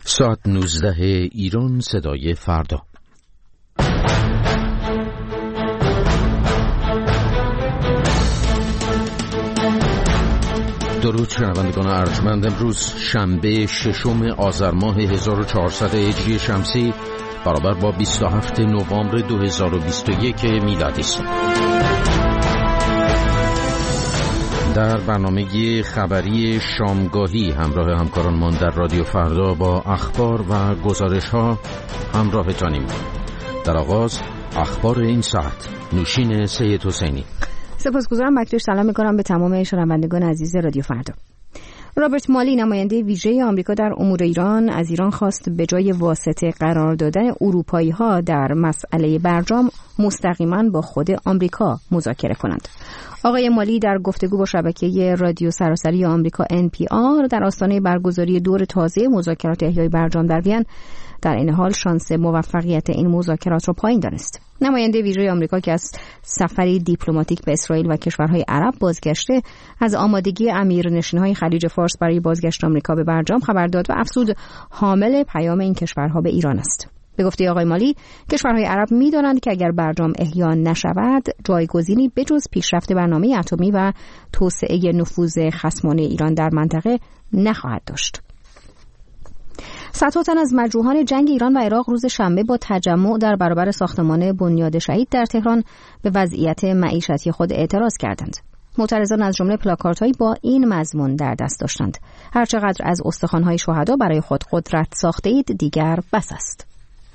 ساعت 19 ایران، صدای فردا. درود شنوندگان ارجمند. امروز شنبه 6 آذر ماه 1400 هجری شمسی برابر با 27 نوامبر 2021 میلادی است. در برنامه خبری شامگاهی همراه همکارانمان در رادیو فردا با اخبار و گزارش‌ها همراهتانیم. در آغاز اخبار این ساعت. نوشین سید حسینی. سپاسگزارم بکتوش. سلام می‌کنم به تمام شنوندگان عزیز رادیو فردا. رابرت مالی، نماینده ویژه آمریکا در امور ایران، از ایران خواست به جای واسطه قرار دادن اروپایی‌ها در مسئله برجام مستقیما با خود آمریکا مذاکره کنند. آقای مالی در گفتگو با شبکه رادیو سراسری آمریکا NPR در آستانه برگزاری دور تازه مذاکرات احیای برجام در وین در این حال شانس موفقیت این مذاکرات را پایین دانست. نماینده ویژه آمریکا که از سفری دیپلماتیک به اسرائیل و کشورهای عرب بازگشته، از آمادگی امیرنشین‌های خلیج فارس برای بازگشت آمریکا به برجام خبر داد و افزود حامل پیام این کشورها به ایران است. به گفته آقای مالی، کشورهای عرب می‌دانند که اگر برجام احیا نشود، جایگزینی بجز پیشرفت برنامه اتمی و توسعه نفوذ خصمانه ایران در منطقه نخواهد داشت. صدها تن از مجروحان جنگ ایران و عراق روز شنبه با تجمع در برابر ساختمان بنیاد شهید در تهران به وضعیت معیشتی خود اعتراض کردند. معترضان از جمله پلاکاردهایی با این مضمون در دست داشتند: هرچقدر از استخوان‌های شهدا برای خود قدرت ساخته اید، دیگر بس است.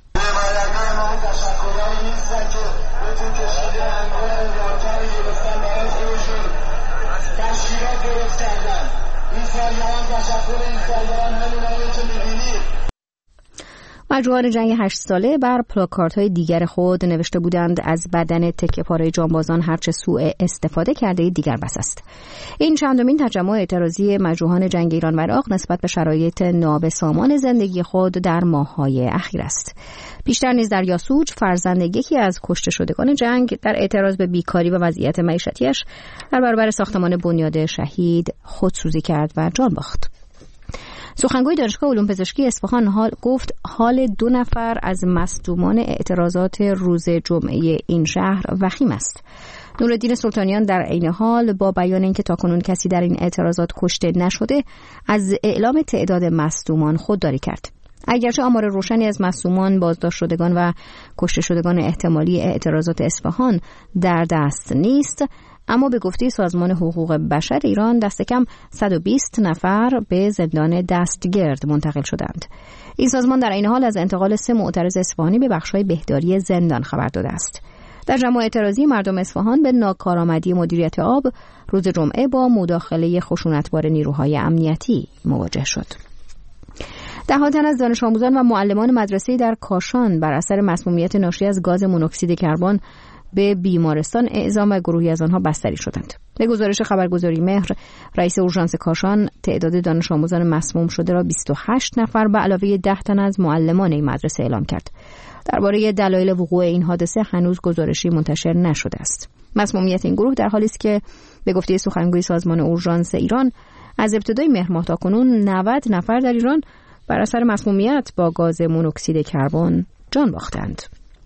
مجروحان جنگ 8 ساله بر پلاکاردهای دیگر خود نوشته بودند: از بدن تکه پاره جانبازان هرچه سوء استفاده کرده دیگر بس است. این چندمین تجمع اعتراضی مجروحان جنگ ایران و عراق نسبت به شرایط نابسامان زندگی خود در ماه‌های اخیر است. پیشتر نیز در یاسوج، فرزند یکی از کشته شدگان جنگ، در اعتراض به بیکاری و وضعیت معیشتیش در برابر ساختمان بنیاد شهید خودسوزی کرد و جان باخت. سخنگوی دانشگاه علوم پزشکی اصفهان گفت حال 2 نفر از مصدومان اعتراضات روز جمعه این شهر وخیم است. نورالدین سلطانیان در عین حال با بیان اینکه تاکنون کسی در این اعتراضات کشته نشده، از اعلام تعداد مصدومان خودداری کرد. اگرچه آمار روشنی از مصدومان، بازداشت شدگان و کشته شدگان احتمالی اعتراضات اصفهان در دست نیست، اما به گفته سازمان حقوق بشر ایران دست کم 120 نفر به زندان دستگرد منتقل شدند. این سازمان در این حال از انتقال 3 معترض اصفهانی به بخش‌های بهداری زندان خبر داده است. در جمع اعتراضی مردم اصفهان به ناکارآمدی مدیریت آب روز جمعه با مداخله خشونتبار نیروهای امنیتی مواجه شد. ده‌ها تن از دانش آموزان و معلمان مدرسه‌ای در کاشان بر اثر مسمومیت ناشی از گاز مونوکسید کربن به بیمارستان اعزام و گروهی از آنها بستری شدند. به گزارش خبرگزاری مهر، رئیس اورژانس کاشان تعداد دانش آموزان مسموم شده را 28 نفر به علاوه 10 تن از معلمان این مدرسه اعلام کرد. درباره دلایل وقوع این حادثه هنوز گزارشی منتشر نشده است. مسمومیت این گروه در حالی است که به گفته سخنگوی سازمان اورژانس ایران، از ابتدای مهر ماه تاکنون 90 نفر در ایران بر اثر مسمومیت با گاز مونوکسید کربن جان باختند.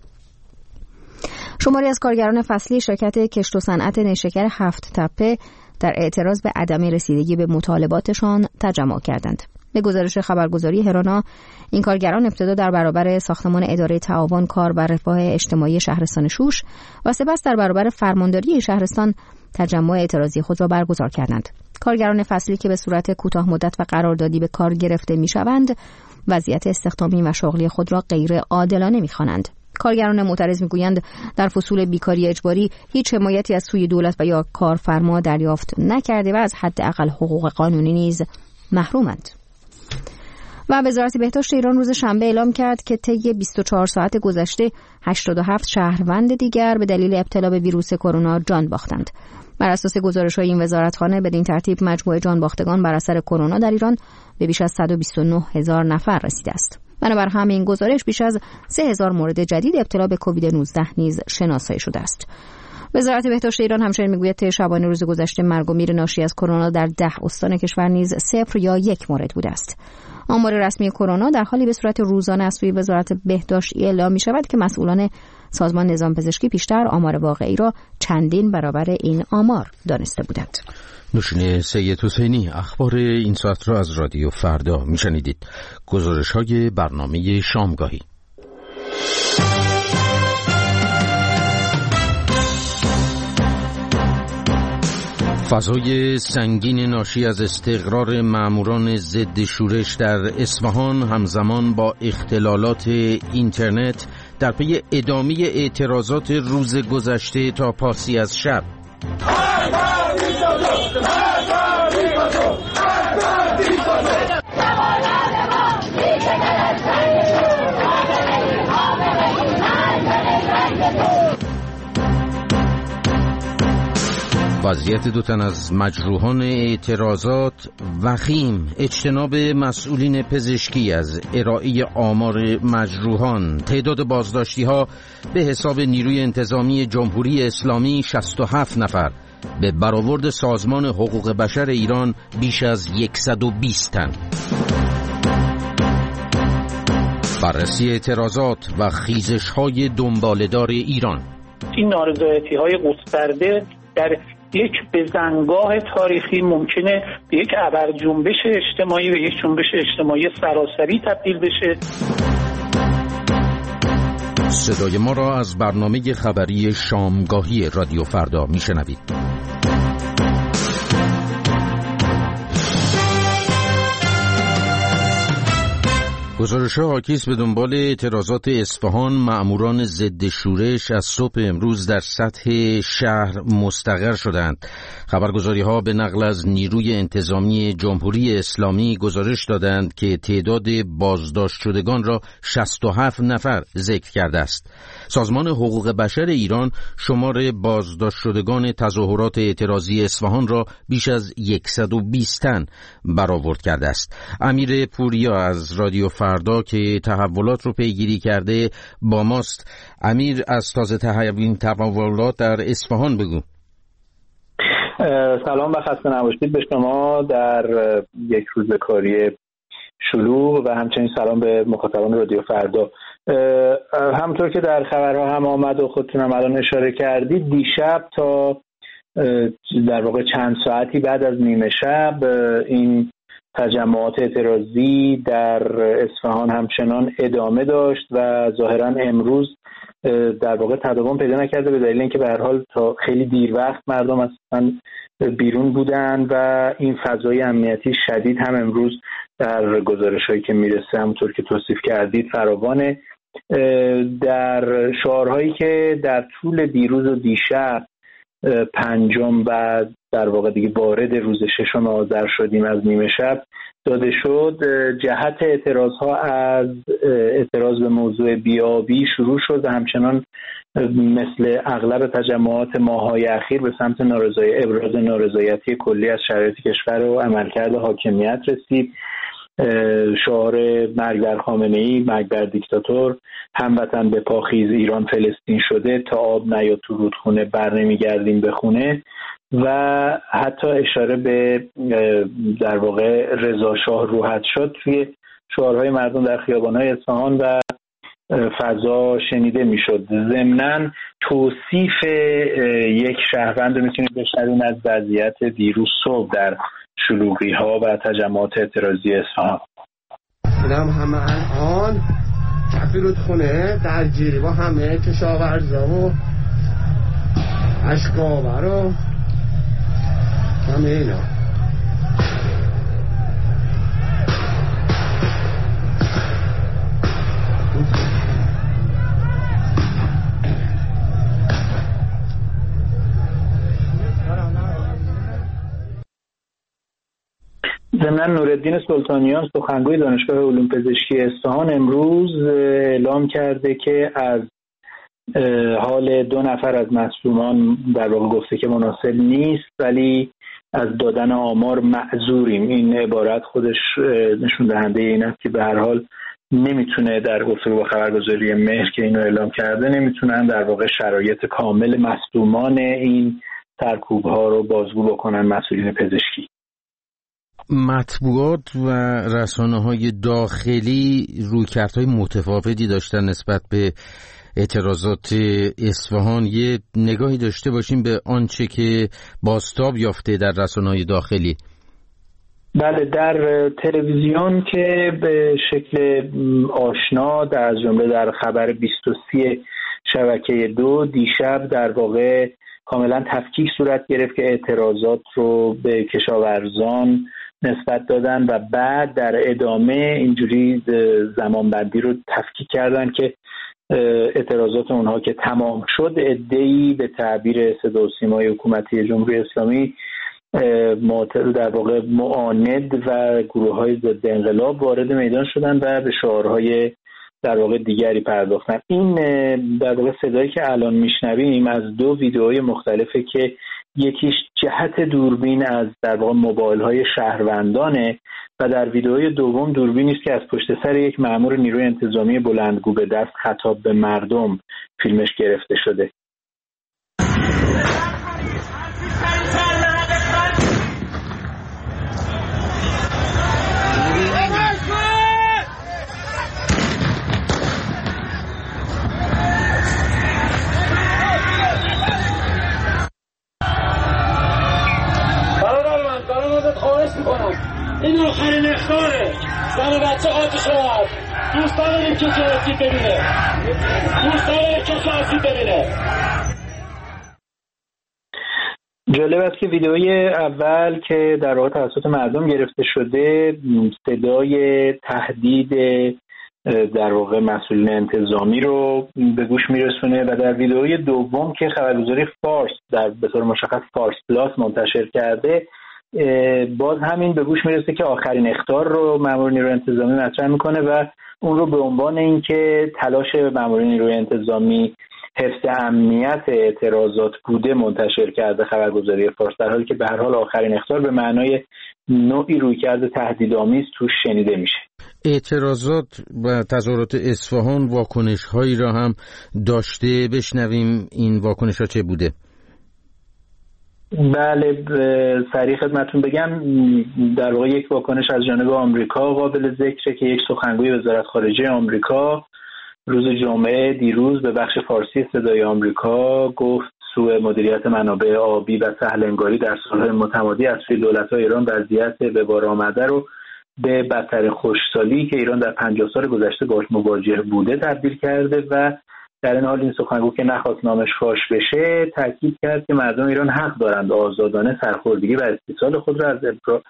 شماری از کارگران فصلی شرکت کشت و صنعت نیشکر 7 تپه در اعتراض به عدم رسیدگی به مطالباتشان تجمع کردند. به گزارش خبرگزاری هرانا، این کارگران ابتدا در برابر ساختمان اداره تعاون کار و رفاه اجتماعی شهرستان شوش و سپس در برابر فرمانداری شهرستان تجمع اعتراضی خود را برگزار کردند. کارگران فصلی که به صورت کوتاه مدت و قراردادی به کار گرفته میشوند، وضعیت استخدامی و شغلی خود را غیر عادلانه می‌خوانند. کارگران معترض میگویند در فصول بیکاری اجباری هیچ حمایتی از سوی دولت و یا کارفرما دریافت نکرده و از حداقل حقوق قانونی نیز محرومند. و وزارت بهداشت ایران روز شنبه اعلام کرد که طی 24 ساعت گذشته 87 شهروند دیگر به دلیل ابتلا به ویروس کرونا جان باختند. بر اساس گزارش‌های این وزارتخانه بدین ترتیب مجموع جان باختگان بر اثر کرونا در ایران به بیش از 129,000 نفر رسیده است. بنابر همین گزارش بیش از 3,000 مورد جدید ابتلا به کووید 19 نیز شناسایی شده است. وزارت بهداشت ایران همچنین میگوید طی شبانه روز گذشته مرگ و میر ناشی از کرونا در 10 استان کشور نیز 0 یا 1 مورد بوده است. آمار رسمی کرونا در حالی به صورت روزانه از سوی وزارت بهداشت اعلام می شود که مسئولان سازمان نظام پزشکی پیشتر آمار واقعی را چندین برابر این آمار دانسته بودند. نوشین سید حسینی، اخبار این ساعت را از رادیو فردا میشنیدید. گزارش‌های برنامه شامگاهی. فضای سنگین ناشی از استقرار ماموران ضد شورش در اصفهان همزمان با اختلالات اینترنت در پی ادامه اعتراضات روز گذشته تا پاسی از شب. وضعیت دو تن از مجروحان اعتراضات وخیم، اجتناب مسئولین پزشکی از ارائه آمار مجروحان، تعداد بازداشتی‌ها به حساب نیروی انتظامی جمهوری اسلامی 67 نفر، به برآورد سازمان حقوق بشر ایران بیش از 120 تن. بررسی اعتراضات و خیزش‌های دنباله‌دار ایران. این نارضایتی‌های گسترده در یک بزنگاه تاریخی ممکنه به یک ابر جنبش اجتماعی و یک جنبش اجتماعی سراسری تبدیل بشه. صدای ما را از برنامه خبری شامگاهی رادیو فردا میشنوید. گزارش‌ها حاکیست به دنبال اعتراضات اصفهان. مأموران ضد شورش از صبح امروز در سطح شهر مستقر شدند. خبرگزاری‌ها به نقل از نیروی انتظامی جمهوری اسلامی گزارش دادند که تعداد بازداشت شدگان را 67 نفر ذکر کرده است. سازمان حقوق بشر ایران شمار بازداشت شدگان تظاهرات اعتراضی اصفهان را بیش از 120 تن برآورد کرده است. امیر پوریا از رادیو فردا که تحولات رو پیگیری کرده با ماست. امیر، از تازه ترین تحولات در اصفهان بگو. سلام و خسته نباشید به شما در یک روز کاری شلوغ و همچنین سلام به مخاطبان رادیو فردا. همطور که در خبرها هم آمد و خودتون هم الان اشاره کردید، دیشب تا در واقع چند ساعتی بعد از نیمه شب این تجمعات اعتراضی در اصفهان همچنان ادامه داشت و ظاهرا امروز در واقع تداوم پیدا نکرده به دلیل اینکه به هر حال تا خیلی دیر وقت مردم اصلا بیرون بودن و این فضای امنیتی شدید هم امروز در گزارش‌هایی که میرسه همونطور که توصیف کردید فراوانه. در شعارهایی که در طول دیروز و دیشب پنجم بعد در واقع دیگه وارد روز ششم آذر شدیم از نیمه شب داده شد، جهت اعتراضها از اعتراض به موضوع بیابی شروع شد و همچنان مثل اغلب تجمعات ماه‌های اخیر به سمت ابراز نارضایتی کلی از شرایط کشور و عملکرد حاکمیت رسید. شعار مرگ بر خامنه‌ای، مرگ بر دیکتاتور، هموطن به پاخیز ایران فلسطین شده، تا آب نیاد تو رودخونه بر نمیگردیم به خونه و حتی اشاره به در واقع رضا شاه روحت شد توی شعارهای مردم در خیابان‌های اصفهان و فضا شنیده میشد. ضمناً توصیف یک شهروند رو میتونید بشنوید از وضعیت دیروز صبح در شلوغی‌ها و تجمعات اعتراضی اصفهان. اینم همه الان کفی رودخونه درگیری با همه کشاورزا و اشکاور و همه اینا. ضمناً نورالدین سلطانیان سخنگوی دانشگاه علوم پزشکی اصفهان امروز اعلام کرده که از حال 2 نفر از مصدومان در واقع گفته که مناسب نیست ولی از دادن آمار معذوریم. این عبارت خودش نشون دهنده این است که به هر حال نمیتونه در گفتگو با خبرگزاری مهر که اینو اعلام کرده نمیتونن در واقع شرایط کامل مصدومان این سرکوب‌ها رو بازگو بکنن مسئولین پزشکی. مطبوعات و رسانه‌های داخلی رویکردهای متفاوتی داشتن نسبت به اعتراضات اصفهان. یه نگاهی داشته باشیم به آنچه که بازتاب یافته در رسانه‌های داخلی. بله، در تلویزیون که به شکل آشنا از جمله در خبر 23 شبکه 2 دیشب در واقع کاملا تفکیک صورت گرفت که اعتراضات رو به کشاورزان نسبت دادن و بعد در ادامه اینجوری زمانبندی رو تفکیک کردن که اعتراضات اونها که تمام شد، عده‌ای به تعبیر صدا و سیمای حکومتی جمهوری اسلامی در واقع معاند و گروه‌های ضد انقلاب وارد میدان شدن و به شعارهای در واقع دیگری پرداختن. این در واقع صدایی که الان میشنویم از دو ویدئوی مختلفه که یکیش جهت دوربین از در واقع موبایل‌های شهروندانه و در ویدئوی دوم دوربینی است که از پشت سر یک مأمور نیروی انتظامی بلندگو به دست خطاب به مردم فیلمش گرفته شده. این آخرین اخطاره. زن و بچه آتش آورد. دوست داریم که آسیب ببینه. جالب است که ویدئوی اول که در واقع توسط مردم گرفته شده صدای تهدید در واقع مسئولین انتظامی رو به گوش میرسونه و در ویدئوی دوم که خبرگزاری فارس به طور مشخص فارس پلاس منتشر کرده باز همین به گوش میرسه که آخرین اخطار رو مأمور نیروی انتظامی مطرح میکنه و اون رو به عنوان اینکه تلاش مأمور نیروی انتظامی حفظ امنیت اعتراضات بوده منتشر کرده خبرگزاری فارس، در حالی که به هر حال آخرین اخطار به معنای نوعی رویکرد تهدیدآمیز توش شنیده میشه. اعتراضات و تظاهرات اصفهان واکنش‌هایی را هم داشته، بشنویم این واکنش‌ها چه بوده؟ بله، سریع خدمتتون بگم در واقع یک واکنش از جانب آمریکا قابل ذکره که یک سخنگوی وزارت خارجه آمریکا روز جمعه دیروز به بخش فارسی صدای آمریکا گفت سوء مدیریت منابع آبی و سهل‌انگاری در سال‌های متمادی از سوی دولت‌های ایران وضعیت به بار آمده رو به بدترین خشکسالی که ایران در 50 سال گذشته باهاش مواجه بوده تبدیل کرده و در این حال این سخنگو که نخواست نامش فاش بشه تاکید کرد که مردم ایران حق دارند آزادانه سرخوردگی و استیصال خود را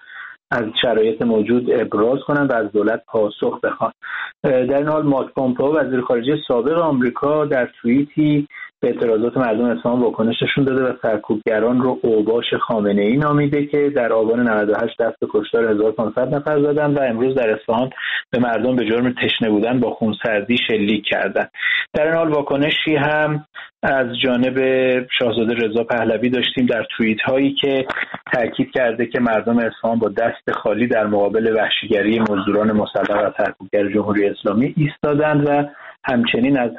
از شرایط موجود ابراز کنند و از دولت پاسخ بخواهند. در این حال مایک پومپئو وزیر خارجه سابق آمریکا در توییتی به اعتراضات مردم اصفهان واکنششون داده و سرکوبگران رو اوباش خامنه‌ای نامیده که در آبان 98 دست به کشتار 1500 نفر زدند و امروز در اصفهان به مردم به جرم تشنه بودن با خونسردی شلیک کردند. در این حال واکنشی هم از جانب شاهزاده رضا پهلوی داشتیم در توییت هایی که تاکید کرده که مردم اصفهان با دست خالی در مقابل وحشیگری مزدوران مسلح و سرکوبگر جمهوری اسلامی ایستادند و همچنین از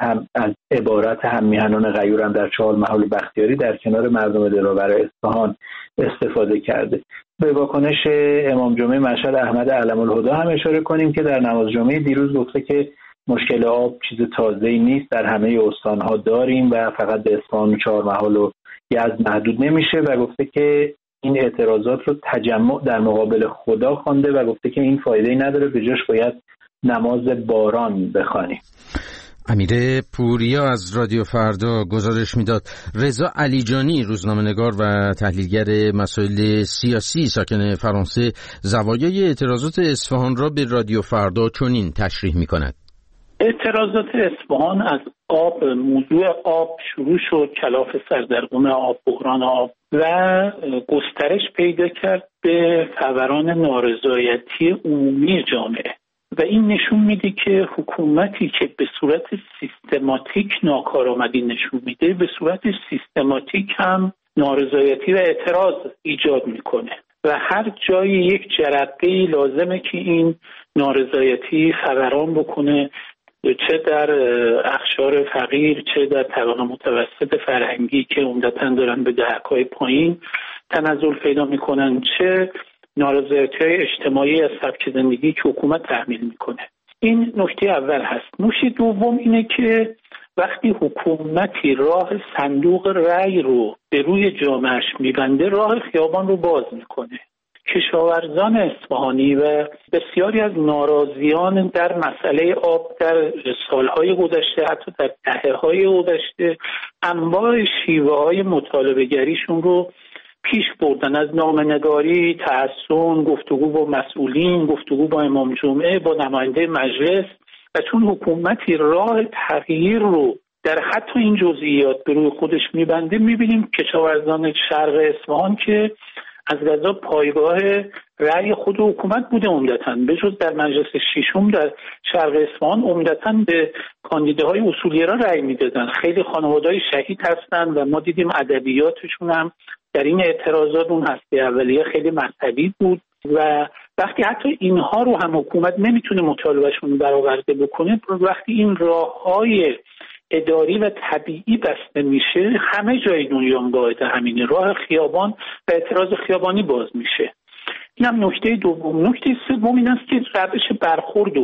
عبارت هم میهنان غیورم در چهارمحال بختیاری در کنار مردم دلاور اصفهان استفاده کرده. به واکنش امام جمعه مشهد احمد علم‌الهدی هم اشاره کنیم که در نماز جمعه دیروز گفته که مشکل آب چیز تازه‌ای نیست، در همه استان‌ها داریم و فقط به اصفهان و چهارمحال و یزد محدود نمیشه و گفته که این اعتراضات رو تجمع در مقابل خدا خوانده و گفته که این فایده‌ای نداره، به جاش باید نماز باران بخوانیم. امیر پوریا از رادیو فردا گزارش میداد. رضا علیجانی روزنامه‌نگار و تحلیلگر مسائل سیاسی ساکن فرانسه زوایای اعتراضات اصفهان را به رادیو فردا چنین تشریح می‌کند. اعتراضات اصفهان از آب، موضوع آب شروع شد، کلاف سردرگم آب، بحران آب و گسترش پیدا کرد به فوران نارضایتی عمومی جامعه و این نشون میده که حکومتی که به صورت سیستماتیک ناکارآمدی نشون میده به صورت سیستماتیک هم نارضایتی و اعتراض ایجاد میکنه و هر جای یک جرقه‌ای لازمه که این نارضایتی فوران بکنه، چه در اقشار فقیر چه در طبقه متوسط فرهنگی که عمدتاً دارن به دهک‌های پایین تنزل پیدا میکنن، چه نارضایتی‌های اجتماعی از سبک زندگی که حکومت تحمیل میکنه. این نکته اول هست. نکته دوم اینه که وقتی حکومتی راه صندوق رأی رو به روی جامعهش میبنده، راه خیابان رو باز میکنه. کشاورزان اصفهانی و بسیاری از ناراضیان در مسئله آب در سالهای گذشته، حتی در دهه‌های گذشته، انواع شیوه‌های مطالبه گریشون رو پیش بردن، از نامه‌نگاری، تحصن، گفتگو با مسئولین، گفتگو با امام جمعه، با نماینده مجلس. و چون حکومتی راه تغییر رو در حتی این جزئیات به روی خودش میبنده، میبینیم کشاورزان شرق اصفهان که از قضا پایگاه رأی خود حکومت بوده عمدتاً، به جز در مجلس ششم در شرق اصفهان عمدتاً به کاندیداهای اصولگرا رأی میدادن. خیلی خانواده‌های شهید هستن و ما دیدیم ادبیاتشون هم در این اعتراضات اون هسته اولیه خیلی مذهبی بود و وقتی حتی اینها رو هم حکومت نمیتونه مطالبهشون برآورده بکنه، وقتی این راه‌های اداری و طبیعی بسته میشه، همه جای دنیا قاعد همینه، راه خیابان و اعتراض خیابانی باز میشه. این هم نکته دوم. نکته سوم این است که روش برخورد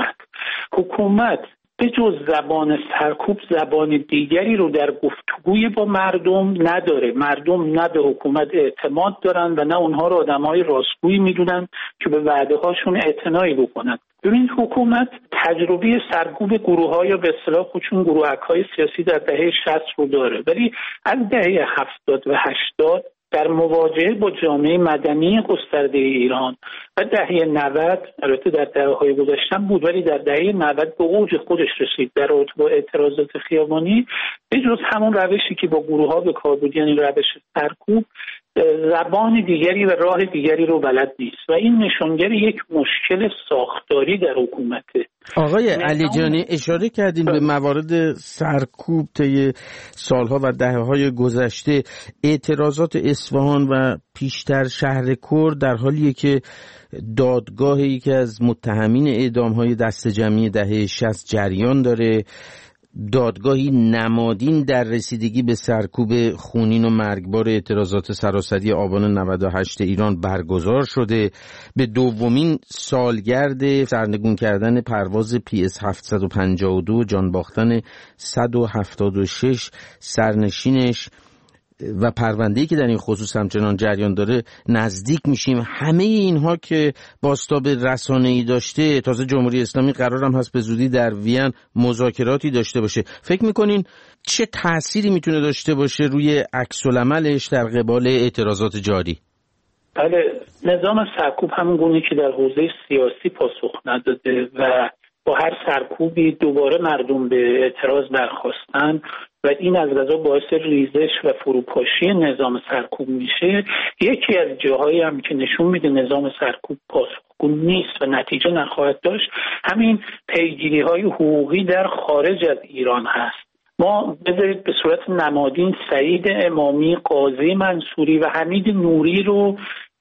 حکومت به جز زبان سرکوب زبان دیگری رو در گفتگوی با مردم نداره. مردم نه به حکومت اعتماد دارن و نه اونها رو آدمای راستگویی میدونن که به وعده هاشون اعتنایی بکنن. ببینید حکومت تجربه سرکوب گروه‌ها یا به اصطلاح خودشون گروهک‌های سیاسی در دهه 60 رو داره، ولی از دهه 70 و 80 در مواجهه با جامعه مدنی گسترده ایران و دهه 90 البته در دهه‌های گذشته بود، ولی در دهه 90 به اوج خودش رسید در رابطه با اعتراضات خیابانی، به جز همون روشی که با گروه‌ها به کار بود، یعنی روش سرکوب، زبان دیگری و راه دیگری رو بلد نیست و این نشانگر یک مشکل ساختاری در حکومته. آقای علی جانی اشاره کردین به موارد سرکوب طی سالها و دهه‌های گذشته. اعتراضات اصفهان و پیشتر شهر کرد در حالیه که دادگاه یکی از متهمین اعدام‌های دسته جمعی دهه 60 جریان داره، دادگاهی نمادین در رسیدگی به سرکوب خونین و مرگبار اعتراضات سراسری آبان 98 ایران برگزار شده. به دومین سالگرد سرنگون کردن پرواز PS 752 جان باختن 176 سرنشینش و پرونده‌ای که در این خصوص همچنان جریان داره نزدیک میشیم. همه اینها که بازتاب رسانه‌ای داشته، تازه جمهوری اسلامی قرار هم هست به زودی در وین مذاکراتی داشته باشه. فکر میکنین چه تأثیری میتونه داشته باشه روی عکس‌العملش در قبال اعتراضات جاری؟ بله، نظام سرکوب همون گونه که در حوزه سیاسی پاسخ نداده و با هر سرکوبی دوباره مردم به اعتراض برخاستن و این از قضا باعث ریزش و فروپاشی نظام سرکوب میشه. یکی از جاهایی هم که نشون میده نظام سرکوب پاسخگو نیست و نتیجه نخواهد داشت، همین پیگیری‌های حقوقی در خارج از ایران هست. ما بذارید به صورت نمادین سعید امامی، قاضی منصوری و حمید نوری رو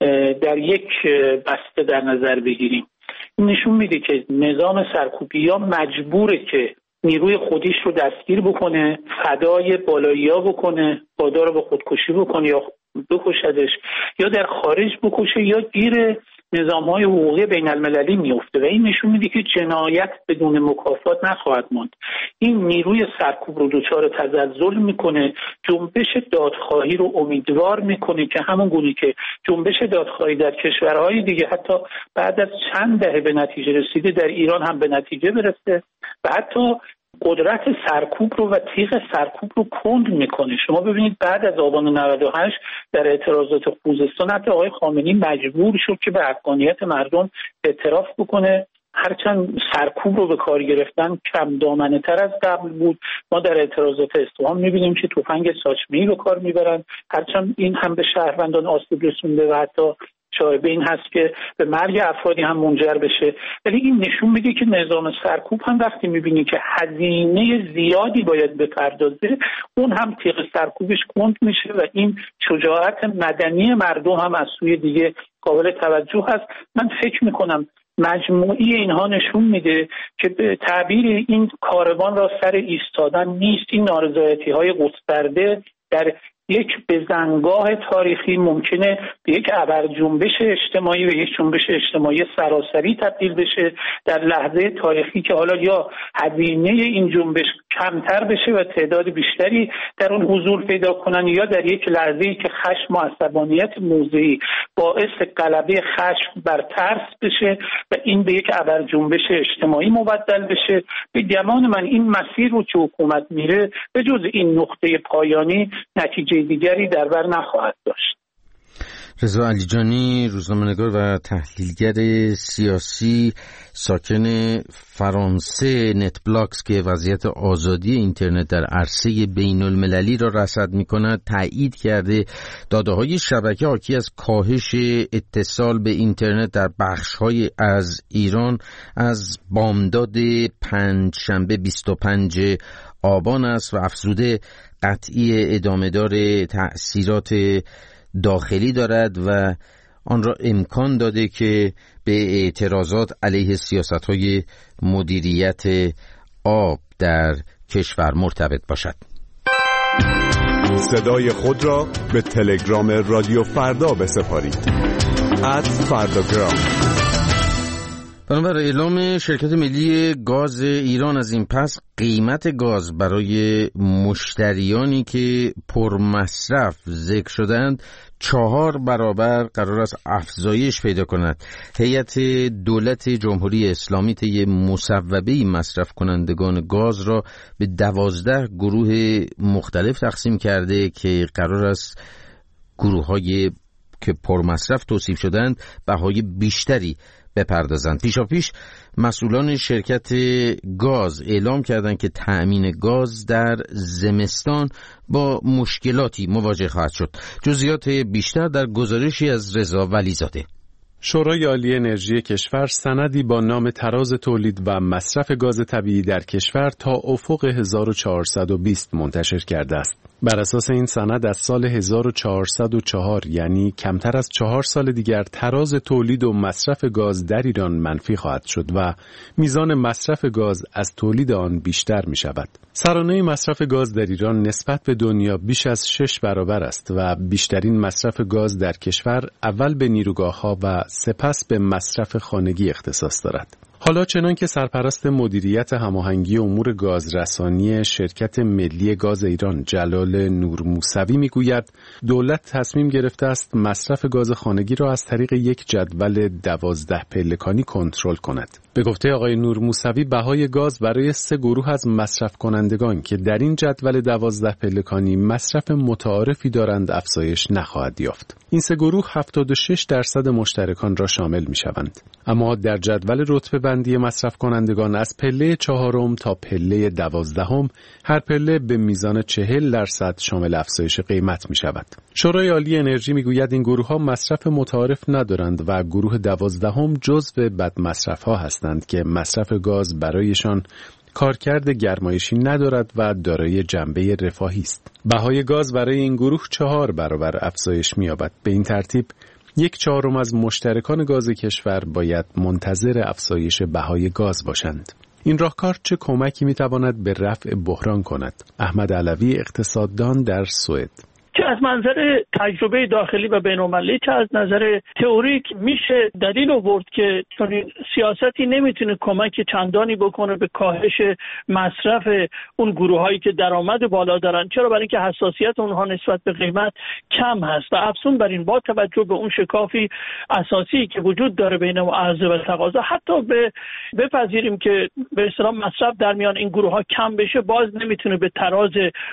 در یک بسته در نظر بگیریم. این نشون میده که نظام سرکوبی یا مجبوره که نیروی خودش رو دستگیر بکنه، فدای بالایی‌ها بکنه، وادار رو به خودکشی بکنه یا بکشدش، یا در خارج بکشه یا گیر نظام‌های حقوقی بین‌المللی میفته و این نشون میده که جنایت بدون مکافات نخواهد ماند. این نیروی سرکوب رو دچار تزلزل میکنه، جنبش دادخواهی رو امیدوار میکنه که همون گونه که جنبش دادخواهی در کشورهای دیگه حتی بعد از چند دهه به نتیجه رسیده، در ایران هم به نتیجه برسه و حتی قدرت سرکوب رو و تیغ سرکوب رو کند میکنه. شما ببینید بعد از آبان 98 در اعتراضات خوزستان حتی آقای خامنه‌ای مجبور شد که به حقانیت مردم اعتراف بکنه، هرچند سرکوب رو به کار گرفتن کم دامنه تر از قبل بود. ما در اعتراضات اصفهان میبینیم که تفنگ ساچمه‌ای به کار میبرن، هرچند این هم به شهروندان آسیب رسونده و حتی شایبه این هست که به مرگ افرادی هم منجر بشه. ولی این نشون میده که نظام سرکوب هم وقتی میبینی که هزینه زیادی باید بپردازه، اون هم تیغ سرکوبش کند میشه و این شجاعت مدنی مردم هم از سوی دیگه قابل توجه هست. من فکر میکنم مجموعی اینها نشون میده که به تعبیر این کاروان را سر ایستادن نیست. این نارضایتی‌های گسترده در یک بزنگاه تاریخی ممکنه به یک ابرجنبش اجتماعی و یک جنبش اجتماعی سراسری تبدیل بشه در لحظه تاریخی که حالا یا هزینه این جنبش کمتر بشه و تعداد بیشتری در اون حضور پیدا کنن، یا در یک لحظه‌ای که خشم و عصبانیت موضعی باعث غلبه خشم بر ترس بشه و این به یک ابرجنبش اجتماعی مبدل بشه. به گمان من این مسیر رو که حکومت میره به جز این نقطه پایانی نتیجه دیگری در بر نخواهد داشت. رضا علیجانی، روزنامه‌نگار و تحلیلگر سیاسی ساکن فرانسه، نت بلاکس که وضعیت آزادی اینترنت در عرصه بین المللی را رصد می‌کند، تایید کرده داده‌های شبکه حاکی از کاهش اتصال به اینترنت در بخش‌های از ایران از بامداد پنجشنبه 25 آبان است و افزوده قطعی ادامه‌دار تأثیرات داخلی دارد و آن را امکان داده که به اعتراضات علیه سیاست‌های مدیریت آب در کشور مرتبط باشد. صدای خود را به تلگرام رادیو فردا بسپارید. @فرداگرام. بنابر اعلام شرکت ملی گاز ایران از این پس قیمت گاز برای مشتریانی که پرمصرف ذکر شدند 4 برابر قرار است افزایش پیدا کند. هیئت دولت جمهوری اسلامی طی مصوبه مصرف کنندگان گاز را به 12 گروه مختلف تقسیم کرده که قرار است گروه‌های که پرمصرف توصیف شدند بهای بیشتری بپردازند. پیشاپیش مسئولان شرکت گاز اعلام کردند که تأمین گاز در زمستان با مشکلاتی مواجه خواهد شد. جزئیات بیشتر در گزارشی از رضا ولیزاده. شورای عالی انرژی کشور سندی با نام تراز تولید و مصرف گاز طبیعی در کشور تا افق 1420 منتشر کرده است. بر اساس این سند از سال 1404 یعنی کمتر از 4 سال دیگر تراز تولید و مصرف گاز در ایران منفی خواهد شد و میزان مصرف گاز از تولید آن بیشتر می شود. سرانه مصرف گاز در ایران نسبت به دنیا بیش از 6 برابر است و بیشترین مصرف گاز در کشور اول به نیروگاه‌ها و سپس به مصرف خانگی اختصاص دارد. حالا چنان که سرپرست مدیریت هماهنگی امور گازرسانی شرکت ملی گاز ایران جلال نورموسوی میگوید دولت تصمیم گرفته است مصرف گاز خانگی را از طریق یک جدول 12 پلکانی کنترل کند. به گفته آقای نورموسوی بهای گاز برای 3 گروه از مصرف کنندگان که در این جدول 12 پلکانی مصرف متعارفی دارند افزایش نخواهد یافت. این 3 گروه 76% مشترکان را شامل می شوند. اما در جدول رتبه بندی مصرف کنندگان از پله 4 تا پله 12 هر پله به میزان 40% شامل افزایش قیمت می شود. شورای عالی انرژی می گوید این گروه ها مصرف متعارف ندارند و گروه 12 جزو بد مصرف ها هستند که مصرف گاز برایشان کارکرد گرمایشی ندارد و دارای جنبه رفاهی است. بهای گاز برای این گروه 4 برابر افزایش می‌یابد. به این ترتیب 1/4 از مشترکان گاز کشور باید منتظر افزایش بهای گاز باشند. این راهکار چه کمکی می‌تواند به رفع بحران کند؟ احمد علوی، اقتصاددان در سوئد: چه از منظر تجربه داخلی و بین‌المللی چه از نظر تئوریک میشه دلیل آورد که چنین سیاستی نمیتونه کمک چندانی بکنه به کاهش مصرف اون گروهایی که درآمد بالا دارن. چرا؟ برای اینکه حساسیت اونها نسبت به قیمت کم هست و افزون بر این با توجه به اون شکافی اساسی که وجود داره بین عرضه و تقاضا، حتی بپذیریم که به اصطلاح مصرف در میان این گروه‌ها کم بشه، باز نمیتونه به تراز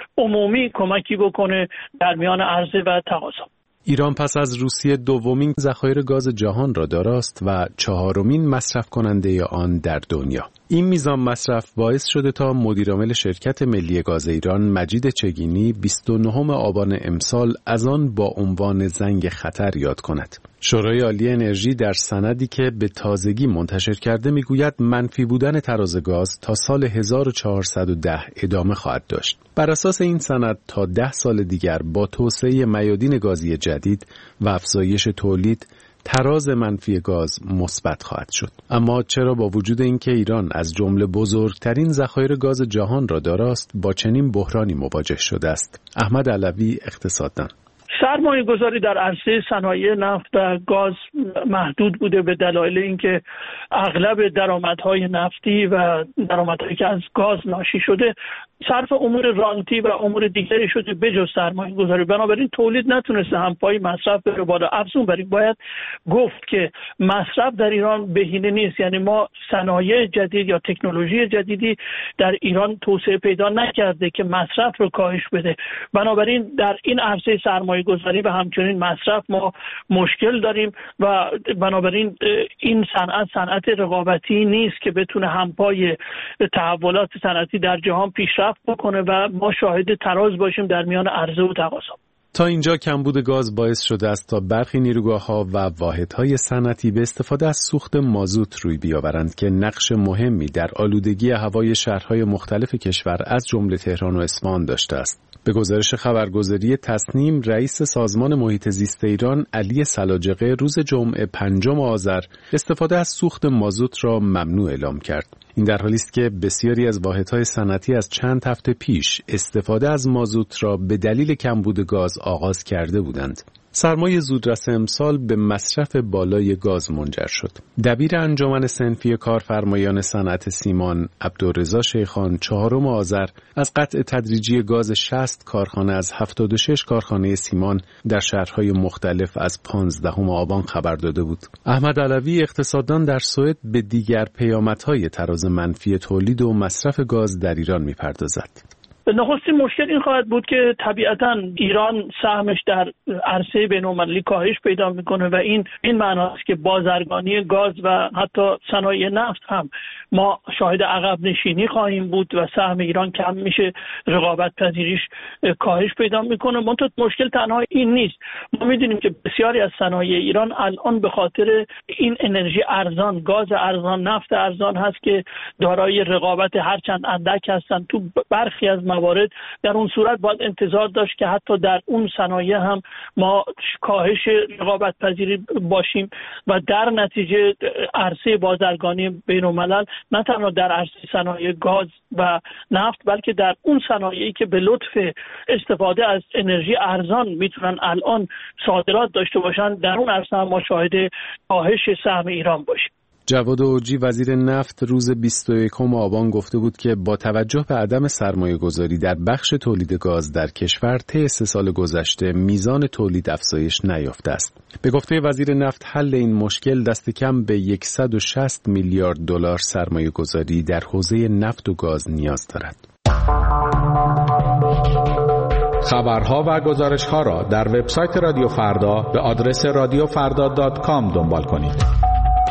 عمومی کمکی بکنه در میان عرضه و تقاضا. ایران پس از روسیه دومین ذخایر گاز جهان را داراست و 4مین مصرف کننده آن در دنیا. این میزان مصرف باعث شده تا مدیرعامل شرکت ملی گاز ایران مجید چگینی 29 آبان امسال از آن با عنوان زنگ خطر یاد کند. شورای عالی انرژی در سندی که به تازگی منتشر کرده میگوید منفی بودن تراز گاز تا سال 1410 ادامه خواهد داشت. بر اساس این سند تا 10 سال دیگر با توسعه میادین گازی جدید و افزایش تولید تراز منفی گاز مثبت خواهد شد. اما چرا با وجود اینکه ایران از جمله بزرگترین ذخایر گاز جهان را داراست با چنین بحرانی مواجه شده است؟ احمد علوی، اقتصاددان: سرمایه گذاری در عرصه صنایع نفت و گاز محدود بوده به دلایل اینکه اغلب درآمدهای نفتی و درآمدهایی که از گاز ناشی شده صرف امور رانتی و امور دیگری شده بجز سرمایه گذاری. بنابراین تولید نتونسته همپای مصرف بره بالا. افزون بر این باید گفت که مصرف در ایران بهینه نیست. یعنی ما صنایع جدید یا تکنولوژی جدیدی در ایران توسعه پیدا نکرده که مصرف رو کاهش بده. بنابراین در این عرصه سرمایه گذاری و همچنین مصرف ما مشکل داریم و بنابراین این صنعت رقابتی نیست که بتونه همپای تحولات صنعتی در جهان پیشرفت بکنه و ما شاهد تراز باشیم در میان عرضه و تقاضا. تا اینجا کمبود گاز باعث شده است تا برخی نیروگاه‌ها و واحدهای صنعتی به استفاده از سوخت مازوت روی بیاورند که نقش مهمی در آلودگی هوای شهرهای مختلف کشور از جمله تهران و اصفهان داشته است. به گزارش خبرگزاری تصنیم، رئیس سازمان محیط زیست ایران علی سلاجقه روز جمعه 5 آذر استفاده از سوخت مازوت را ممنوع اعلام کرد. این در حالی است که بسیاری از واحدهای صنعتی از چند هفته پیش استفاده از مازوت را به دلیل کمبود گاز آغاز کرده بودند. سرمای زودرس امسال به مصرف بالای گاز منجر شد. دبیر انجمن صنفی کارفرمایان صنعت سیمان عبدالرضا شیخان 4 آذر از قطع تدریجی گاز 60 کارخانه از 76 کارخانه سیمان در شهرهای مختلف از 15 آبان خبر داده بود. احمد علوی، اقتصاددان، در سوئد به دیگر پیامدهای تراز منفی تولید و مصرف گاز در ایران می‌پردازد. نخستین مشکل این خواهد بود که طبیعتاً ایران سهمش در عرصه بین‌المللی کاهش پیدا میکنه و این معناست که بازرگانی گاز و حتی صنایع نفت هم ما شاهد عقب نشینی خواهیم بود و سهم ایران کم میشه، رقابت پذیریش کاهش پیدا میکنه. منتها مشکل تنها این نیست. ما میدونیم که بسیاری از صنایع ایران الان به خاطر این انرژی ارزان، گاز ارزان، نفت ارزان هست که دارای رقابت هرچند اندک هستن. تو برخی از موارد در اون صورت باید انتظار داشت که حتی در اون صنایع هم ما کاهش رقابت پذیری باشیم و در نتیجه عرصه بازرگانی بین‌الملل نه تنها در عرصه صنایع گاز و نفت بلکه در اون صنایعی که به لطف استفاده از انرژی ارزان میتونن الان صادرات داشته باشن، در اون عرصه هم ما شاهد کاهش سهم ایران باشیم. جواد اوجی، وزیر نفت، روز 21 آبان گفته بود که با توجه به عدم سرمایه گذاری در بخش تولید گاز در کشور طی 3 سال گذشته میزان تولید افزایش نیافته است. به گفته وزیر نفت حل این مشکل دست کم به 160 میلیارد دلار سرمایه گذاری در حوزه نفت و گاز نیاز دارد. خبرها و گزارش‌ها را در وبسایت رادیو فردا به آدرس radiofarda.com دنبال کنید.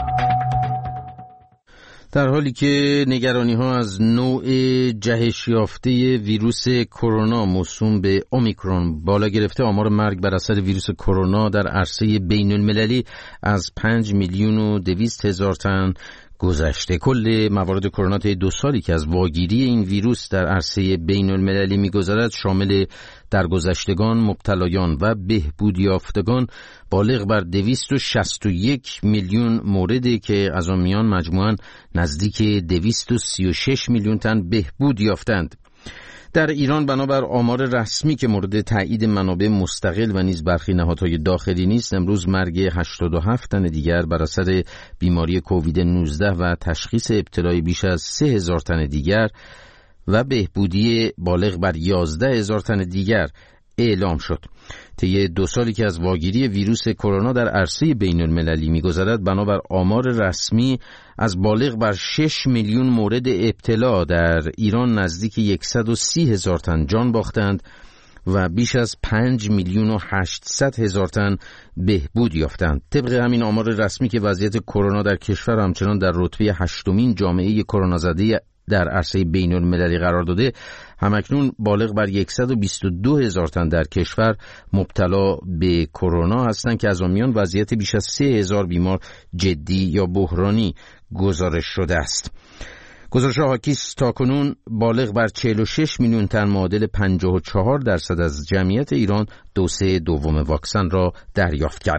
در حالی که نگرانی‌ها از نوع جهش یافته ویروس کرونا موسوم به اومیکرون بالا گرفته، آمار مرگ بر اثر ویروس کرونا در عرصه بین‌المللی از 5,200,000 تن گذشته. کل موارد کرونا طی 2 سالی که از واگیری این ویروس در عرصه بین‌المللی می‌گذرد شامل درگذشتگان، مبتلایان و بهبود یافتگان بالغ بر 261 میلیون موردی که از آن میان مجموعاً نزدیک 236 میلیون تن بهبود یافتند. در ایران بنابر آمار رسمی که مورد تایید منابع مستقل و نیز برخی نهادهای داخلی نیست، امروز مرگ 87 تن دیگر بر اثر بیماری کووید 19 و تشخیص ابتلای بیش از 3,000 تن دیگر و بهبودی بالغ بر 11,000 تن دیگر اعلام شد. طی 2 سالی که از واگیری ویروس کرونا در عرصه بین‌المللی می‌گذرد، بنابر آمار رسمی از بالغ بر 6 میلیون مورد ابتلا در ایران نزدیک 130,000 تن جان باختند و بیش از 5,800,000 تن بهبود یافتند. طبق همین آمار رسمی که وضعیت کرونا در کشور همچنان در رتبه 8مین جامعه کرونا زده در عرصه بین‌المللی قرار داده، همکنون بالغ بر 122,000 تن در کشور مبتلا به کرونا هستند که از آن میان وضعیت بیش از 3,000 بیمار جدی یا بحرانی گزارش شده است. گزارش حاکی است تاکنون بالغ بر 46 میلیون تن معادل 54% از جمعیت ایران دوز دوم واکسن را دریافت کردند.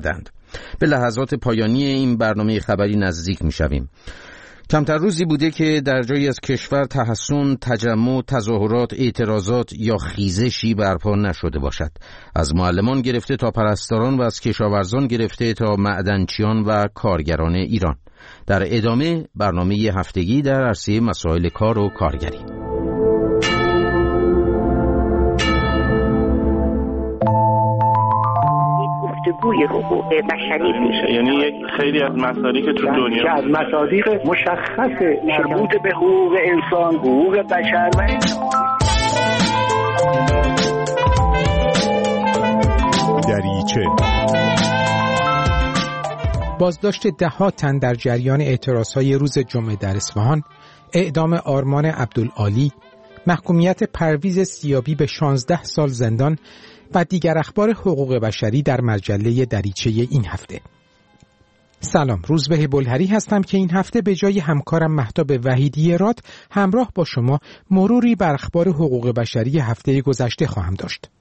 به لحظات پایانی این برنامه خبری نزدیک می‌شویم. کمتر روزی بوده که در جایی از کشور تحسن، تجمع، تظاهرات، اعتراضات یا خیزشی برپا نشده باشد. از معلمان گرفته تا پرستاران و از کشاورزان گرفته تا معدنچیان و کارگران ایران. در ادامه برنامه هفتگی در عرصه مسائل کار و کارگری. گفتگوی حقوق بشری میشه، یعنی یک خیلی از مصادیق که تو دنیا از مصادیق مشخص مربوط به حقوق انسان، حقوق بشر و دریچه. بازداشت 10 تن در جریان اعتراضهای روز جمعه در اصفهان، اعدام آرمان عبدالعالی، محکومیت پرویز سیابی به 16 سال زندان و دیگر اخبار حقوق بشری در مجله دریچه این هفته. سلام، روزبه بلهری هستم که این هفته به جای همکارم مهتاب وحیدی راد همراه با شما مروری بر اخبار حقوق بشری هفته گذشته خواهم داشت.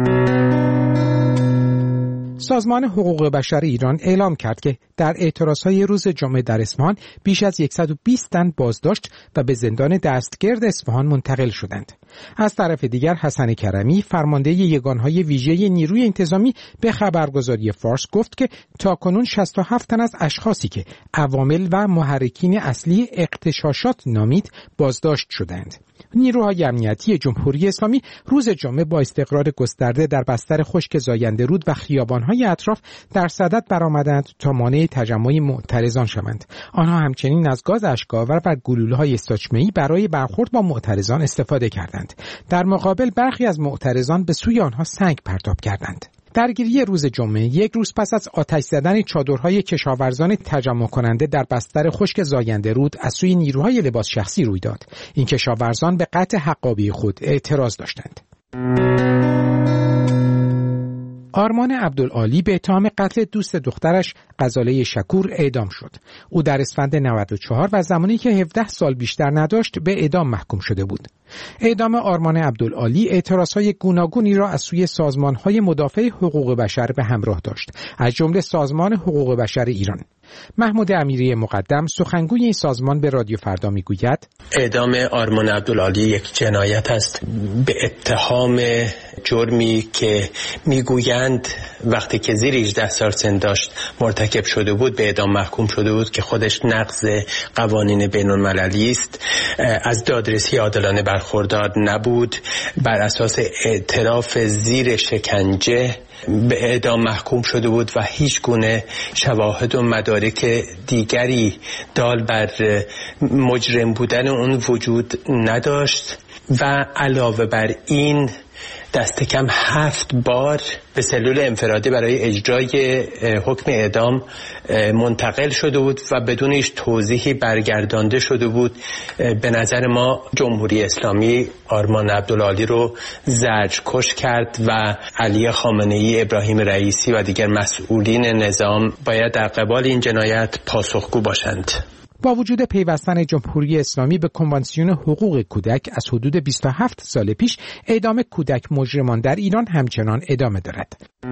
سازمان حقوق بشر ایران اعلام کرد که در اعتراضهای روز جمعه در اصفهان بیش از 120 تن بازداشت و به زندان دستگرد اصفهان منتقل شدند. از طرف دیگر حسن کرمی فرمانده یگانهای ویژه نیروی انتظامی به خبرگزاری فارس گفت که تاکنون 67 تن از اشخاصی که عوامل و محرکین اصلی اغتشاشات نامید بازداشت شدند. نیروهای امنیتی جمهوری اسلامی روز جمعه با استقرار گسترده در بستر خشک زاینده رود و خیابان‌های اطراف در صدد برآمدند تا مانع تجمع معترضان شوند. آنها همچنین از گاز اشک‌آور و گلوله‌های استاچمه‌ای برای برخورد با معترضان استفاده کردند. در مقابل برخی از معترضان به سوی آنها سنگ پرتاب کردند. درگیری روز جمعه یک روز پس از آتش زدن چادرهای کشاورزان تجمع کننده در بستر خشک زاینده رود از سوی نیروهای لباس شخصی روی داد. این کشاورزان به قطع حقابی خود اعتراض داشتند. آرمان عبدالعالی به اتهام قتل دوست دخترش غزاله شکور اعدام شد. او در اسفند 94 و زمانی که 17 سال بیشتر نداشت به اعدام محکوم شده بود. اعدام آرمان عبدالعالی اعتراضهای گوناگونی را از سوی سازمان‌های مدافع حقوق بشر به همراه داشت، از جمله سازمان حقوق بشر ایران. محمود امیری مقدم سخنگوی این سازمان به رادیو فردا میگوید اعدام آرمان عبدالعالی یک جنایت است به اتهام جرمی که میگویند وقتی که زیر 18 سال سن داشت مرتکب شده بود به اعدام محکوم شده بود که خودش نقض قوانین بین‌المللی است. از دادرسی عادلانه برخوردار نبود، بر اساس اعتراف زیر شکنجه به اعدام محکوم شده بود و هیچ گونه شواهد و مدارک دیگری دال بر مجرم بودن اون وجود نداشت و علاوه بر این دست کم 7 بار به سلول انفرادی برای اجرای حکم اعدام منتقل شده بود و بدون هیچ توضیحی برگردانده شده بود. به نظر ما جمهوری اسلامی آرمان عبدالعالی رو زجرکش کرد و علی خامنه‌ای، ابراهیم رئیسی و دیگر مسئولین نظام باید در قبال این جنایت پاسخگو باشند. با وجود پیوستن جمهوری اسلامی به کنوانسیون حقوق کودک از حدود 27 سال پیش، اعدام کودک مجرمان در ایران همچنان ادامه دارد.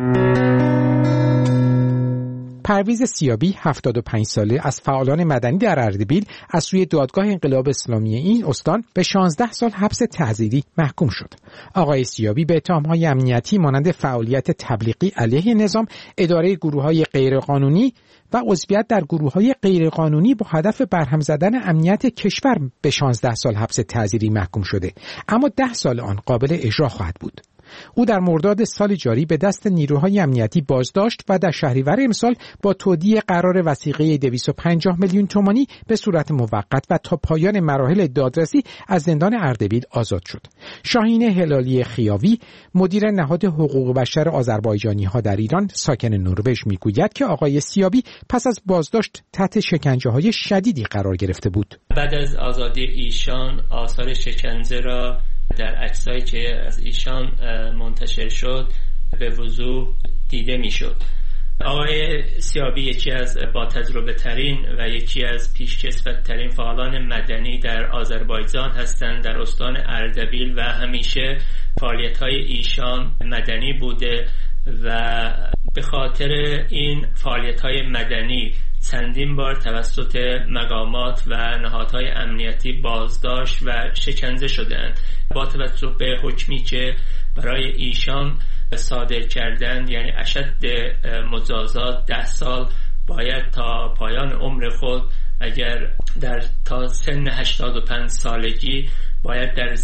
پرویز سیابی 75 ساله از فعالان مدنی در اردبیل از سوی دادگاه انقلاب اسلامی این استان به 16 سال حبس تعزیری محکوم شد. آقای سیابی به اتهام‌های امنیتی مانند فعالیت تبلیغی علیه نظام، اداره گروه‌های غیرقانونی و عضویت در گروه‌های غیرقانونی با هدف برهم زدن امنیت کشور به 16 سال حبس تعزیری محکوم شده، اما 10 سال آن قابل اجرا خواهد بود. او در مرداد سال جاری به دست نیروهای امنیتی بازداشت و در شهریور امسال با تودیع قرار وثیقه 250 میلیون تومانی به صورت موقت و تا پایان مراحل دادرسی از زندان اردبیل آزاد شد. شاهین هلالی خیاوی، مدیر نهاد حقوق بشر آذربایجانی‌ها در ایران ساکن نروژ میگوید که آقای سیابی پس از بازداشت تحت شکنجه‌های شدیدی قرار گرفته بود. بعد از آزادی ایشان آثار شکنجه را در عکسایی که از ایشان منتشر شد به وضوح دیده میشد. آقای سیابی یکی از با تجربه ترین و یکی از پیشکسوت ترین فعالان مدنی در آذربایجان هستند. در استان اردبیل و همیشه فعالیت‌های ایشان مدنی بوده و به خاطر این فعالیت‌های مدنی چندین بار توسط مقامات و نهادهای امنیتی بازداشت و شکنجه شدند. با توجه به حکمی که برای ایشان صادر کردند، یعنی اشد مجازات 10 سال، باید تا پایان عمر خود اگر تا سن 85 سالگی باید در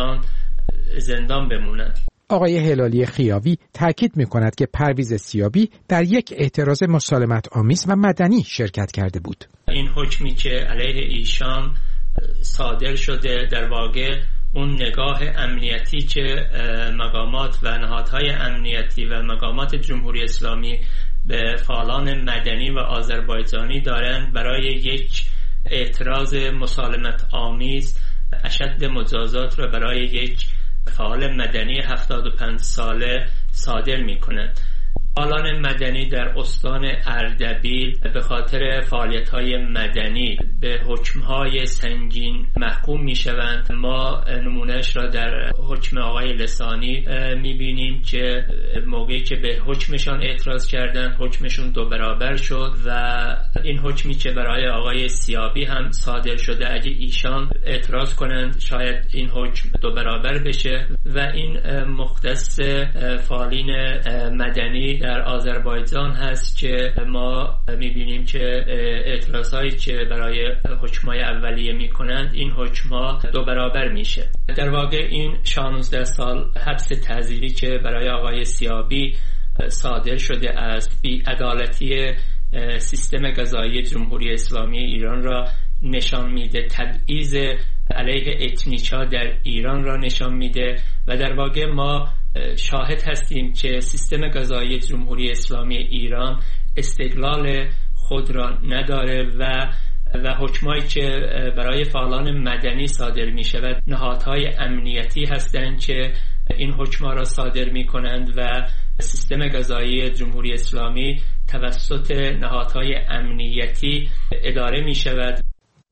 زندان بمونند. آقای هلالی خیاوی تاکید می‌کند که پرویز سیابی در یک اعتراض مسالمت آمیز و مدنی شرکت کرده بود. این حکمی که علیه ایشان صادر شده در واقع اون نگاه امنیتی که مقامات و نهادهای امنیتی و مقامات جمهوری اسلامی به فعالان مدنی و آذربایجانی دارند برای یک اعتراض مسالمت آمیز اشد مجازات را برای یک فعال مدنی 75 ساله صادر می‌کنند. فعالان مدنی در استان اردبیل به خاطر فعالیت‌های مدنی به حکم‌های سنگین محکوم می‌شوند. ما نمونهش را در حکم آقای لسانی می‌بینیم که موقعی که به حکمشان اعتراض کردند حکمشون 2 برابر شد و این حکمی که برای آقای سیابی هم صادر شده، اگه ایشان اعتراض کنند شاید این حکم 2 برابر بشه و این مختص فعالین مدنی در آذربایجان هست که ما می‌بینیم که اعتراضایی که برای حکمای اولیه می‌کنند این حکم‌ها 2 برابر میشه. در واقع این 16 سال حبس تعزیری که برای آقای سیابی صادر شده است بی‌عدالتی سیستم قضایی جمهوری اسلامی ایران را نشان میده، تبعیض علیه اتنیک‌ها در ایران را نشان میده و در واقع ما شاهد هستیم که سیستم قضایی جمهوری اسلامی ایران استقلال خود را نداره و حکمایی که برای فعالان مدنی صادر می شود نهادهای امنیتی هستند که این حکما را صادر می کنند و سیستم قضایی جمهوری اسلامی توسط نهادهای امنیتی اداره می شود.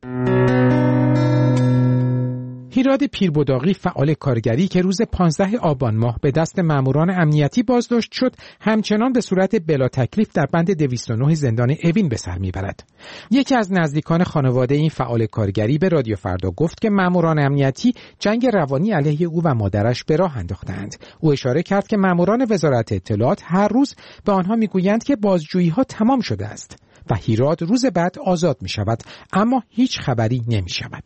هیراد پیربداغی فعال کارگری که روز 15 آبان ماه به دست ماموران امنیتی بازداشت شد، همچنان به صورت بلا تکلیف در بند 209 زندان اوین به سر میبرد. یکی از نزدیکان خانواده این فعال کارگری به رادیو فردا گفت که ماموران امنیتی جنگ روانی علیه او و مادرش به راه انداختند. او اشاره کرد که ماموران وزارت اطلاعات هر روز به آنها میگویند که بازجویی‌ها تمام شده است و هیراد روز بعد آزاد می شود، اما هیچ خبری نمی شود.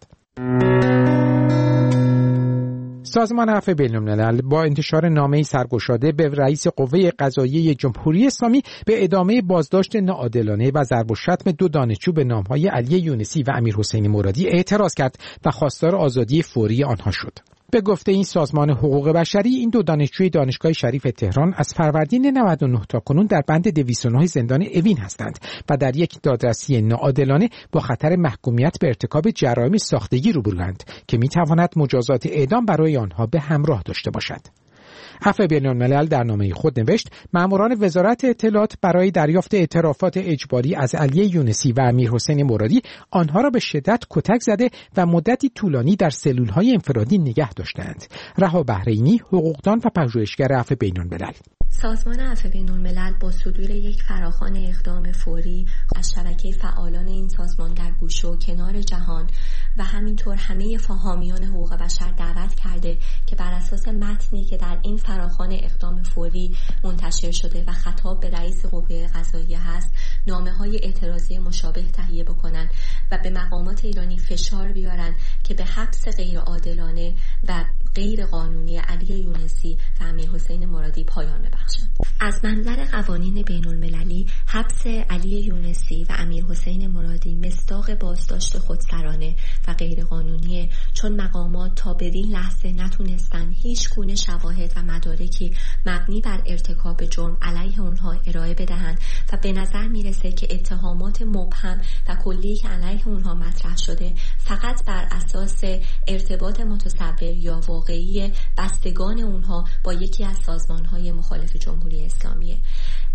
سازمان عفو بین‌الملل با انتشار نامه‌ای سرگشاده به رئیس قوه قضاییه جمهوری اسلامی به ادامه بازداشت ناعادلانه و ضرب و شتم 2 دانشجو به نام‌های علی یونسی و امیرحسین مرادی اعتراض کرد و خواستار آزادی فوری آنها شد. به گفته این سازمان حقوق بشری، این 2 دانشجوی دانشگاه شریف تهران از فروردین 99 تا کنون در بند 209 زندان اوین هستند و در یک دادرسی ناعادلانه با خطر محکومیت به ارتکاب جرایم ساختگی روبروند که می‌تواند مجازات اعدام برای آنها به همراه داشته باشد. عفو بین‌الملل در نامه خود نوشت ماموران وزارت اطلاعات برای دریافت اعترافات اجباری از علی یونسی و امیرحسین مرادی آنها را به شدت کتک زده و مدتی طولانی در سلول‌های انفرادی نگه داشتند. رها بحرینی، حقوقدان و پژوهشگر عفو بین‌الملل. سازمان عفو بین‌الملل با صدور یک فراخوان اقدام فوری از شبکه فعالان این سازمان در گوشه و کنار جهان و همینطور همه حامیان حقوق بشر دعوت کرده که بر اساس متنی که در این فراخوان اقدام فوری منتشر شده و خطاب به رئیس قوه قضاییه هست، نامه‌های اعتراضی مشابه تهیه بکنند و به مقامات ایرانی فشار بیارند که به حبس غیرعادلانه و غیر قانونی علی یونسی و امیرحسین مرادی پایان ببخشند. از منظر قوانین بین‌المللی حبس علی یونسی و امیرحسین مرادی مصداق بازداشت خودسرانه و غیر قانونیه، چون مقامات تا بدین لحظه نتونستن هیچ گونه شواهد و مدارکی مبنی بر ارتکاب جرم علیه اونها ارائه بدهند و به نظر میرسه که اتهامات مبهم و کلی که علیه اونها مطرح شده فقط بر اساس ارتباط متصور یا واقعی بستگان اونها با یکی از سازمان‌های مخالف جمهوری اسلامیه.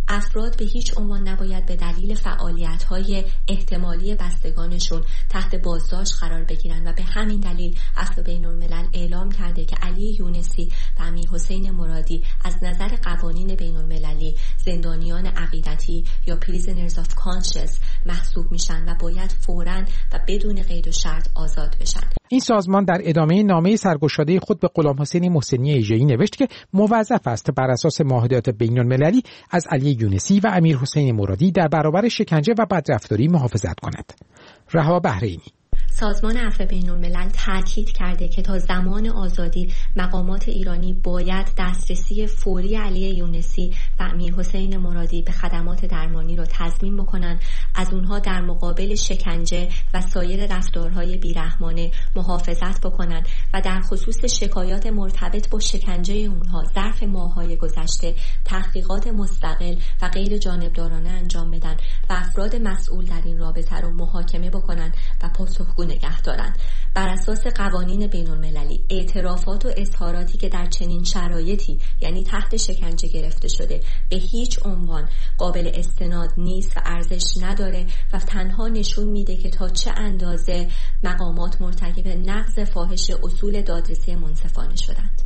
افراد به هیچ عنوان نباید به دلیل فعالیت‌های احتمالی بستگانشون تحت بازداشت قرار بگیرن و به همین دلیل عفو بین‌الملل اعلام کرده که علی یونسی و امیرحسین مرادی از نظر قوانین بین‌المللی زندانیان عقیدتی یا prisoners of conscience محسوب میشن و باید فوراً و بدون قید و شرط آزاد بشن. این سازمان در ادامه نامه سرگشاده خود به غلامحسین محسنی ایجایی نوشت که موظف است بر اساس معاهدات بین‌المللی از علی یونسی و امیرحسین مرادی در برابر شکنجه و بدرفتاری محافظت کند. رها بحرینی. سازمان عفو بین‌الملل تاکید کرده که تا زمان آزادی مقامات ایرانی باید دسترسی فوری علی یونسی و امیرحسین مرادی به خدمات درمانی را تضمین بکنند، از اونها در مقابل شکنجه و سایر رفتارهای بیرحمانه محافظت بکنند و در خصوص شکایات مرتبط با شکنجه اونها ظرف ماه‌های گذشته تحقیقات مستقل و غیر جانبدارانه انجام بدن و افراد مسئول در این رابطه را محاکمه بکنند و پاسخگو نگه دارند. بر اساس قوانین بین‌المللی اعترافات و اظهاراتی که در چنین شرایطی یعنی تحت شکنجه گرفته شده به هیچ عنوان قابل استناد نیست و ارزش نداره و تنها نشون میده که تا چه اندازه مقامات مرتکب نقض فاحش اصول دادرسی منصفانه شدند.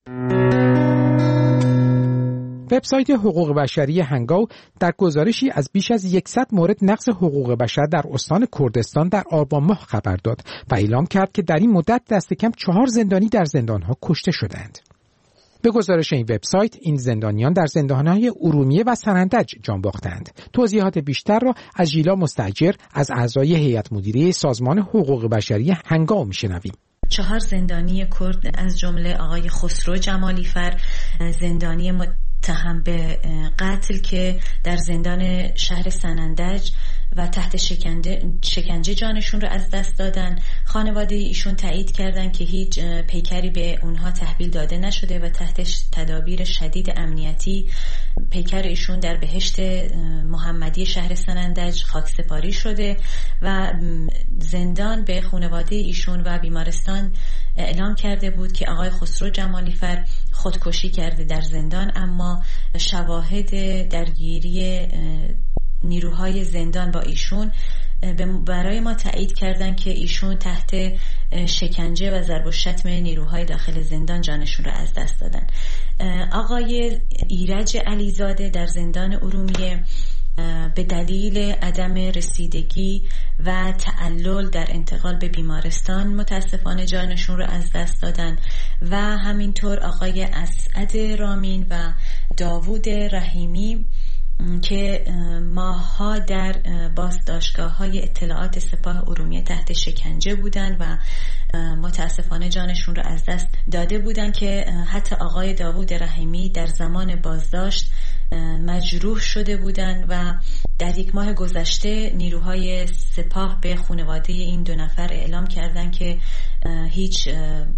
وبسایت حقوق بشری هنگاو در گزارشی از بیش از 100 مورد نقض حقوق بشر در استان کردستان در آبان ماه خبر داد و اعلام کرد که در این مدت دست کم 4 زندانی در زندانها کشته شدند. به گزارش این وبسایت این زندانیان در زندانهای ارومیه و سنندج جان باختند. توضیحات بیشتر را از ژیلا مستاجر از اعضای هیئت مدیره سازمان حقوق بشری هنگاو میشنویم. 4 زندانی کرد از جمله آقای خسرو جمالیفر، زندانی متهم به قتل که در زندان شهر سنندج و تحت شکنجه جانشون رو از دست دادن. خانواده ایشون تایید کردن که هیچ پیکری به اونها تحویل داده نشده و تحت تدابیر شدید امنیتی پیکر ایشون در بهشت محمدی شهر سنندج خاکسپاری شده و زندان به خانواده ایشون و بیمارستان اعلام کرده بود که آقای خسرو جمالیفر خودکشی کرده در زندان، اما شواهد درگیری نیروهای زندان با ایشون برای ما تایید کردن که ایشون تحت شکنجه و ضرب و شتم نیروهای داخل زندان جانشون را از دست دادن. آقای ایرج علیزاده در زندان ارومیه به دلیل عدم رسیدگی و تعلل در انتقال به بیمارستان متاسفانه جانشون رو از دست دادن و همینطور آقای اسعد رامین و داوود رحیمی که ماها در بازداشتگاه‌های اطلاعات سپاه ارومیه تحت شکنجه بودند و متاسفانه جانشون رو از دست داده بودند که حتی آقای داوود رحیمی در زمان بازداشت مجروح شده بودند و در 1 ماه گذشته نیروهای سپاه به خانواده این 2 نفر اعلام کردند که هیچ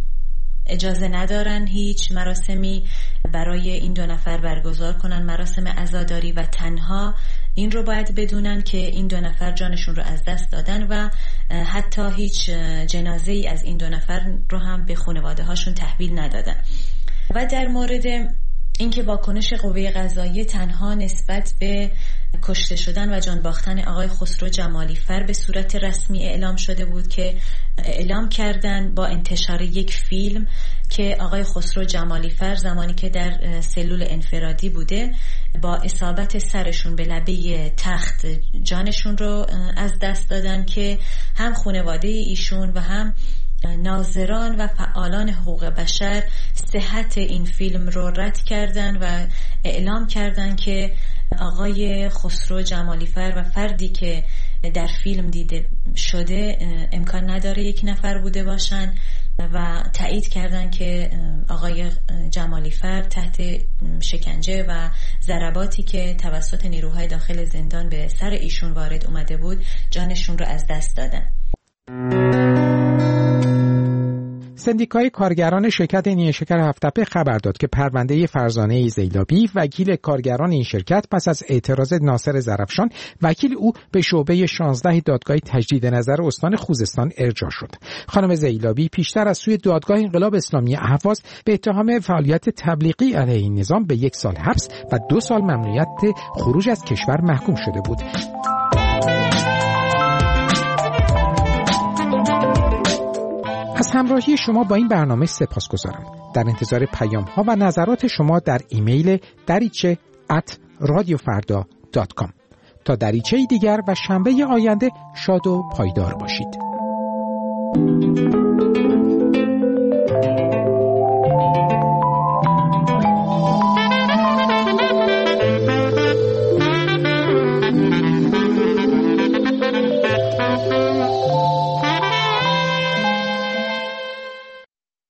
اجازه ندارن هیچ مراسمی برای این 2 نفر برگزار کنن، مراسم عزاداری، و تنها این رو باید بدونن که این 2 نفر جانشون رو از دست دادن و حتی هیچ جنازه ای از این 2 نفر رو هم به خانواده هاشون تحویل ندادن. و در مورد اینکه واکنش قوه قضاییه تنها نسبت به کشته شدن و جان باختن آقای خسرو جمالیفر به صورت رسمی اعلام شده بود که اعلام کردن با انتشار یک فیلم که آقای خسرو جمالیفر زمانی که در سلول انفرادی بوده با اصابت سرشون به لبه تخت جانشون رو از دست دادن که هم خانواده ایشون و هم ناظران و فعالان حقوق بشر صحت این فیلم رو رد کردن و اعلام کردن که آقای خسرو جمالیفر و فردی که در فیلم دیده شده امکان نداره 1 نفر بوده باشن و تایید کردن که آقای جمالیفر تحت شکنجه و ضرباتی که توسط نیروهای داخل زندان به سر ایشون وارد اومده بود جانشون رو از دست دادن. سندیکای کارگران شرکت نیشکر هفت‌تپه خبر داد که پرونده فرزانه زیلابی وکیل کارگران این شرکت پس از اعتراض ناصر زرفشان وکیل او به شعبه 16 دادگاه تجدید نظر استان خوزستان ارجاع شد. خانم زیلابی پیشتر از سوی دادگاه انقلاب اسلامی اهواز به اتهام فعالیت تبلیغی علیه این نظام به 1 سال حبس و 2 سال ممنوعیت خروج از کشور محکوم شده بود. از همراهی شما با این برنامه سپاسگزارم. در انتظار پیام‌ها و نظرات شما در ایمیل dariche@radiofarda.com. تا دریچه دیگر و شنبه آینده شاد و پایدار باشید.